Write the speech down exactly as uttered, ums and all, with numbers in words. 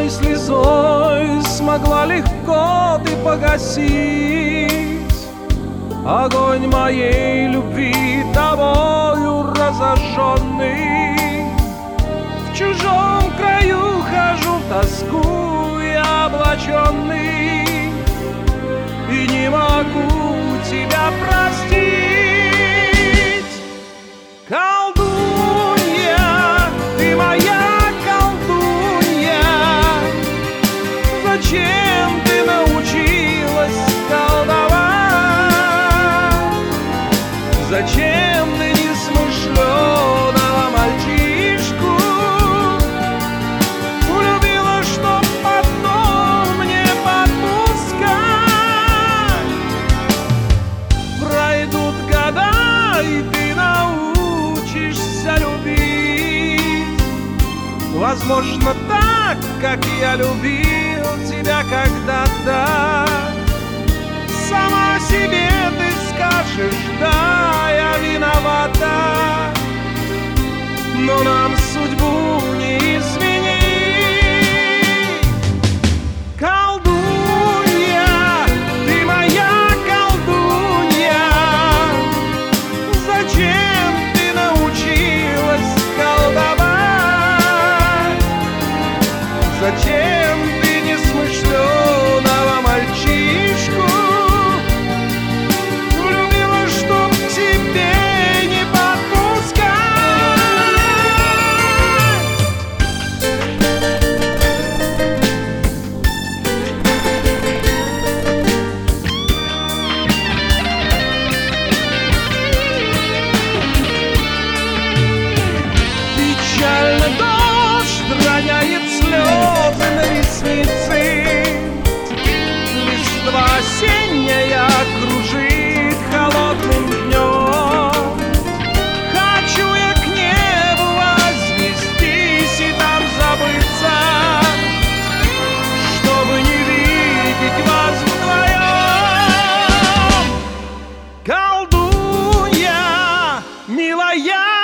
одной слезой смогла легко ты погасить огонь моей любви, тобою разожженный. В чужом краю хожу в тоску я облаченный, и не могу тебя простить. Колдунья, ты моя колдунья, зачем ты научилась колдовать? Зачем ты несмышленого мальчишку влюбила, чтоб потом мне подпускать? Пройдут года, и ты научишься любить, возможно, так, как я любил тебя когда-то. Сама себе ты скажешь: да, я виновата, но нам судьбу не изменить. Колдунья, ты моя колдунья, зачем ты научилась колдовать? Зачем ты несмышленого мальчишку влюбила, чтоб к себе не подпускать? Печально дождь роняет слезы на ресницы, листва осенняя кружит холодным днем. Хочу я к небу вознестись и там забыться, чтобы не видеть вас вдвоем. Колдунья, милая